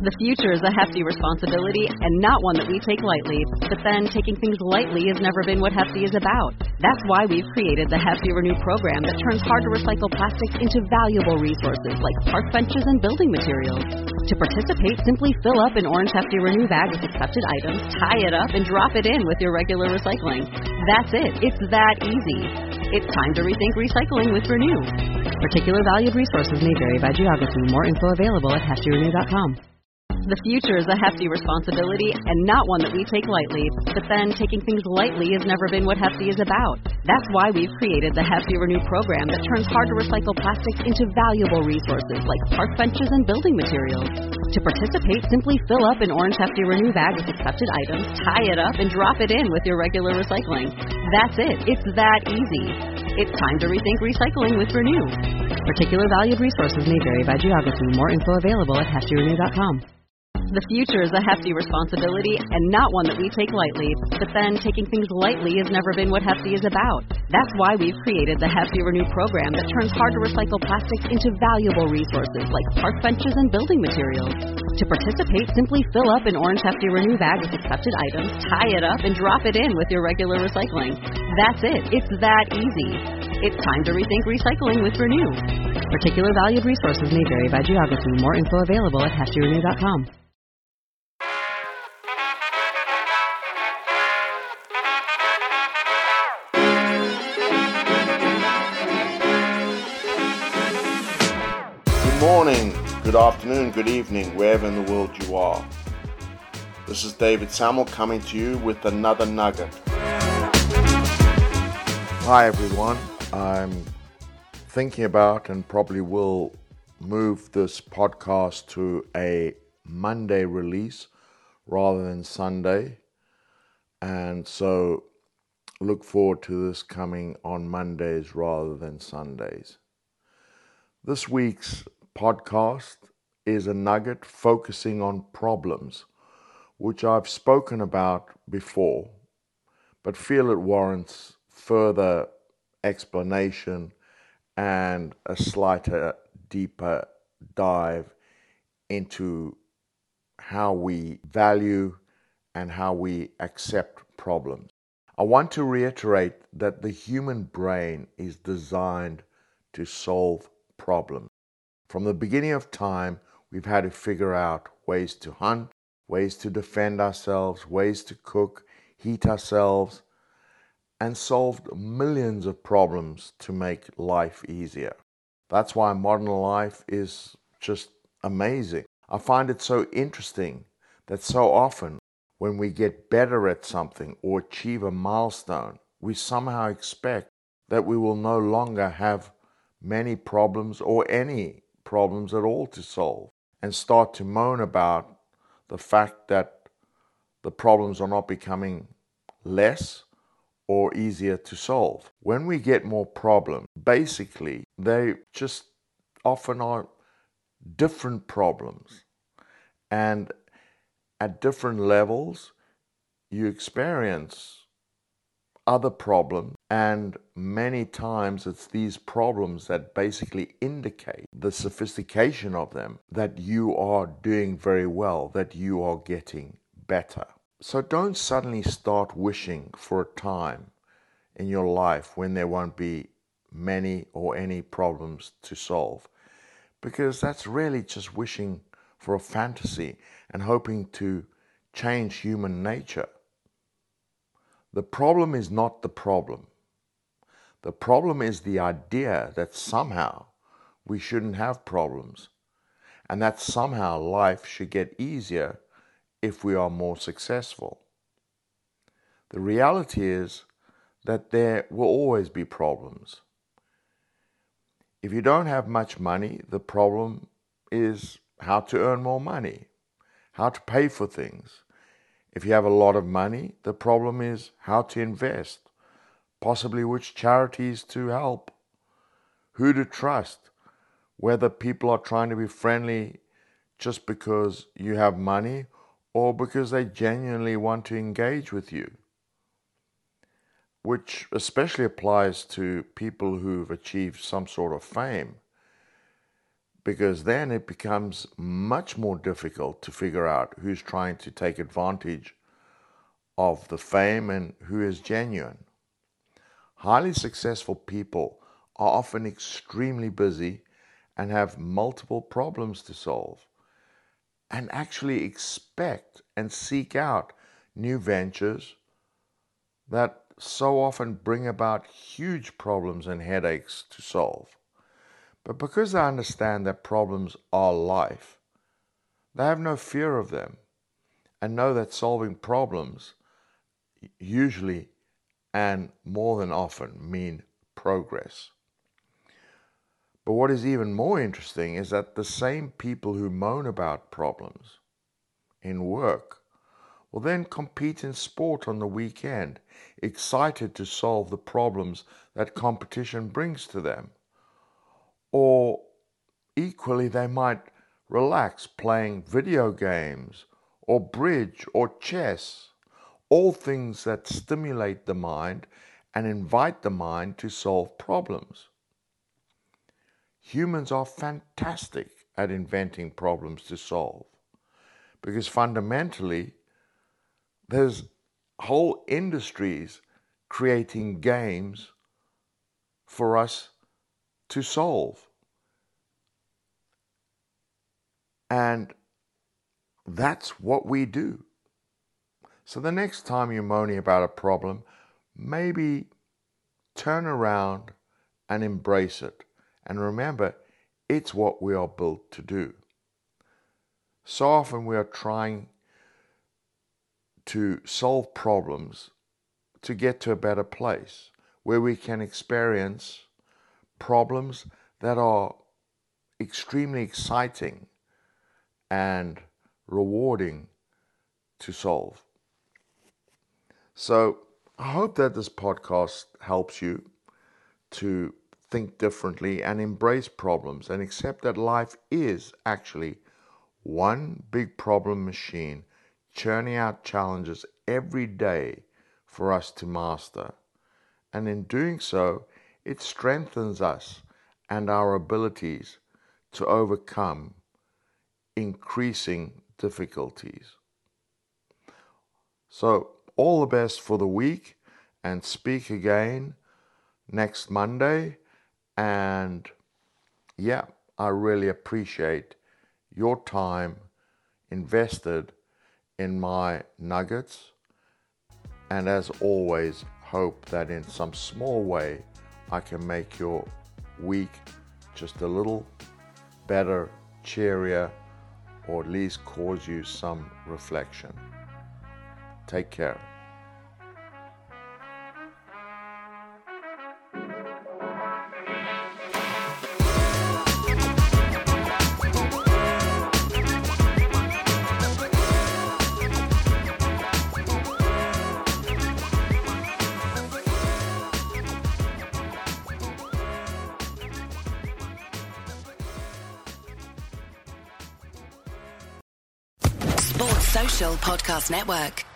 The future is a hefty responsibility and not one that we take lightly. But then, taking things lightly has never been what Hefty is about. That's why we've created the Hefty Renew program that turns hard-to-recycle plastics into valuable resources like park benches and building materials. To participate, simply fill up an orange Hefty Renew bag with accepted items, tie it up, and drop it in with your regular recycling. That's it. It's that easy. It's time to rethink recycling with Renew. Particular valued resources may vary by geography. More info available at heftyrenew.com. The future is a hefty responsibility and not one that we take lightly. But then, taking things lightly has never been what Hefty is about. That's why we've created the Hefty Renew program that turns hard-to-recycle plastics into valuable resources like park benches and building materials. To participate, simply fill up an orange Hefty Renew bag with accepted items, tie it up, and drop it in with your regular recycling. That's it. It's that easy. It's time to rethink recycling with Renew. Particular valued resources may vary by geography. More info available at heftyrenew.com. The future is a hefty responsibility and not one that we take lightly. But then, taking things lightly has never been what Hefty is about. That's why we've created the Hefty Renew program that turns hard-to-recycle plastics into valuable resources like park benches and building materials. To participate, simply fill up an orange Hefty Renew bag with accepted items, tie it up, and drop it in with your regular recycling. That's it. It's that easy. It's time to rethink recycling with Renew. Particular valued resources may vary by geography. More info available at heftyrenew.com. Good morning, good afternoon, good evening, wherever in the world you are. This is David Samuel coming to you with another nugget. Hi everyone, I'm thinking about and probably will move this podcast to a Monday release rather than Sunday. And so look forward to this coming on Mondays rather than Sundays. This week's podcast is a nugget focusing on problems, which I've spoken about before, but feel it warrants further explanation and a slighter, deeper dive into how we value and how we accept problems. I want to reiterate that the human brain is designed to solve problems. From the beginning of time, we've had to figure out ways to hunt, ways to defend ourselves, ways to cook, heat ourselves, and solved millions of problems to make life easier. That's why modern life is just amazing. I find it so interesting that so often when we get better at something or achieve a milestone, we somehow expect that we will no longer have many problems or any problems at all to solve, and start to moan about the fact that the problems are not becoming less or easier to solve. When we get more problems, basically they just often are different problems, and at different levels you experience other problems, and many times it's these problems that basically indicate the sophistication of them, that you are doing very well, that you are getting better. So don't suddenly start wishing for a time in your life when there won't be many or any problems to solve, because that's really just wishing for a fantasy and hoping to change human nature. The problem is not the problem. The problem is the idea that somehow we shouldn't have problems, and that somehow life should get easier if we are more successful. The reality is that there will always be problems. If you don't have much money, the problem is how to earn more money, how to pay for things. If you have a lot of money, the problem is how to invest, possibly which charities to help, who to trust, whether people are trying to be friendly just because you have money or because they genuinely want to engage with you, which especially applies to people who've achieved some sort of fame. because then it becomes much more difficult to figure out who's trying to take advantage of the fame and who is genuine. Highly successful people are often extremely busy and have multiple problems to solve, and actually expect and seek out new ventures that so often bring about huge problems and headaches to solve. But because they understand that problems are life, they have no fear of them and know that solving problems usually and more than often mean progress. But what is even more interesting is that the same people who moan about problems in work will then compete in sport on the weekend, excited to solve the problems that competition brings to them. Or equally, they might relax playing video games or bridge or chess, all things that stimulate the mind and invite the mind to solve problems. Humans are fantastic at inventing problems to solve, because fundamentally there's whole industries creating games for us to solve. And that's what we do. So the next time you're moaning about a problem, maybe turn around and embrace it. And remember, it's what we are built to do. So often we are trying to solve problems to get to a better place where we can experience problems that are extremely exciting and rewarding to solve. So I hope that this podcast helps you to think differently and embrace problems and accept that life is actually one big problem machine churning out challenges every day for us to master. And in doing so, it strengthens us and our abilities to overcome increasing difficulties. So, all the best for the week, and speak again next Monday. And yeah, I really appreciate your time invested in my nuggets, and as always, hope that in some small way I can make your week just a little better, cheerier, or at least cause you some reflection. Take care. Sports Social Podcast Network.